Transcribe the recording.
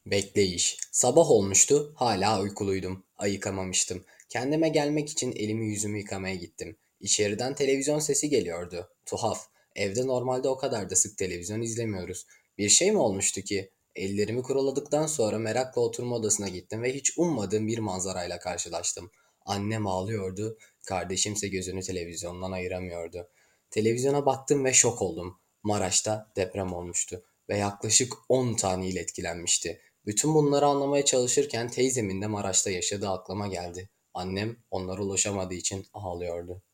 Bekleyiş. Sabah olmuştu, hala uykuluydum. Ayıkamamıştım. Kendime gelmek için elimi yüzümü yıkamaya gittim. İçeriden televizyon sesi geliyordu. Tuhaf. Evde normalde o kadar da sık televizyon izlemiyoruz. Bir şey mi olmuştu ki? Ellerimi kuruladıktan sonra merakla oturma odasına gittim ve hiç ummadığım bir manzarayla karşılaştım. Annem ağlıyordu, kardeşimse gözünü televizyondan ayıramıyordu. Televizyona baktım ve şok oldum. Maraş'ta deprem olmuştu ve yaklaşık 10 tane il etkilenmişti. Bütün bunları anlamaya çalışırken teyzemin de Maraş'ta yaşadığı aklıma geldi. Annem onlara ulaşamadığı için ağlıyordu.